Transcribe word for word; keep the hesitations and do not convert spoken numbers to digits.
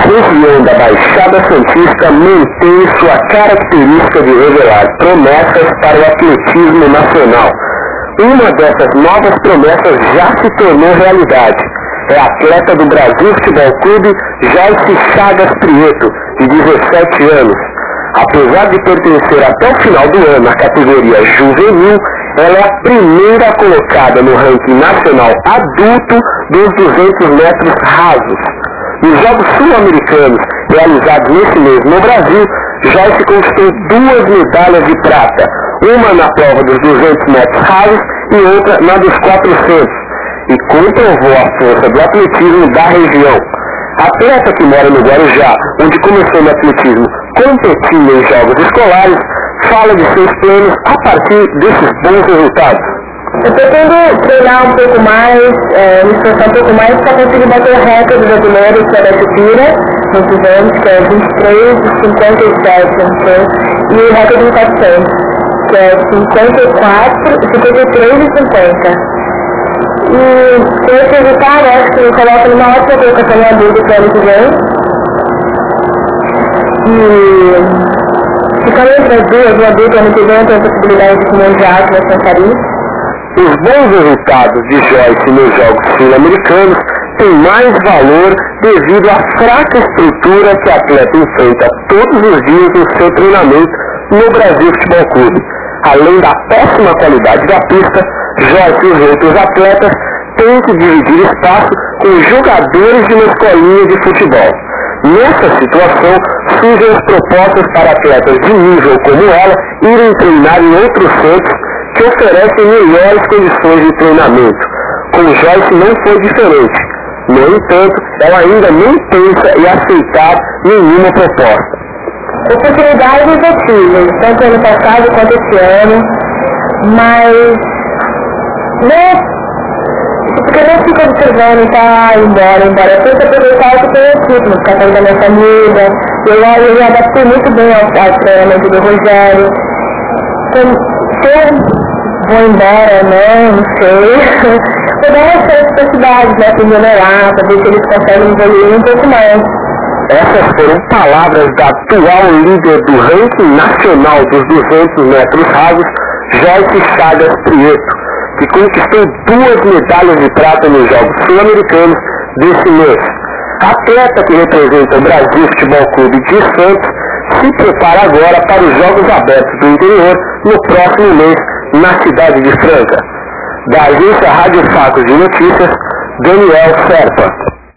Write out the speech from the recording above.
região da Baixada Santista mantém sua característica de revelar promessas para o atletismo nacional. Uma dessas novas promessas já se tornou realidade. É a atleta do Brasil Futebol Clube, Joyce Chagas Prieto, de dezessete anos. Apesar de pertencer até o final do ano à categoria juvenil, ela é a primeira colocada no ranking nacional adulto dos duzentos metros rasos. Nos Jogos Sul-Americanos, realizados nesse mês no Brasil, Joyce conquistou duas medalhas de prata, uma na prova dos duzentos metros rasos e outra na dos quatrocentos, e comprovou a força do atletismo da região. A atleta que mora no Guarujá, onde começou no atletismo competindo em jogos escolares, fala de seus planos a partir desses bons resultados. Eu pretendo treinar um pouco mais, é, me esforçar um pouco mais para conseguir bater o recorde brasileiro, que é da Chupira, nos duzentos, que é vinte e três e cinquenta e sete, não sei, e o recorde do quatrocentos, que é cinquenta e quatro, cinquenta e três e cinquenta. E com esse resultado, acho que me coloca numa ótima colocação em adulto para o ano que vem. E ficando entre as duas, no adulto ano que vem, eu tenho a possibilidade de comer um jato na Santa Paris. Os bons resultados de Joyce nos Jogos Sul-Americanos têm mais valor devido à fraca estrutura que a atleta enfrenta todos os dias no seu treinamento no Brasil Futebol Clube. Além da péssima qualidade da pista, Joyce e os outros atletas têm que dividir espaço com jogadores de uma escolinha de futebol. Nessa situação, surgem as propostas para atletas de nível como ela irem treinar em outros centros que oferecem melhores condições de treinamento. Com Joyce não foi diferente. No entanto, ela ainda não pensa em aceitar nenhuma proposta. Oportunidades eu tive, tanto ano passado quanto esse ano, mas não, porque eu não fico observando e tá embora, embora. Eu tento aproveitar o que tem aqui, no ficar perto da minha família. Eu, eu me adaptei muito bem ao, ao treinamento do Rogério. Então, se eu vou embora ou não, não sei. Vou dar uma chance para a cidade, né, para melhorar, para ver se eles conseguem evoluir um pouco mais. Essas foram palavras da atual líder do ranking nacional dos duzentos metros rasos, Joyce Chagas Prieto, que conquistou duas medalhas de prata nos Jogos Sul-Americanos desse mês. A atleta que representa o Brasil Futebol Clube de Santos se prepara agora para os Jogos Abertos do Interior no próximo mês na cidade de Franca. Da agência Rádio Facos de Notícias, Daniel Serpa.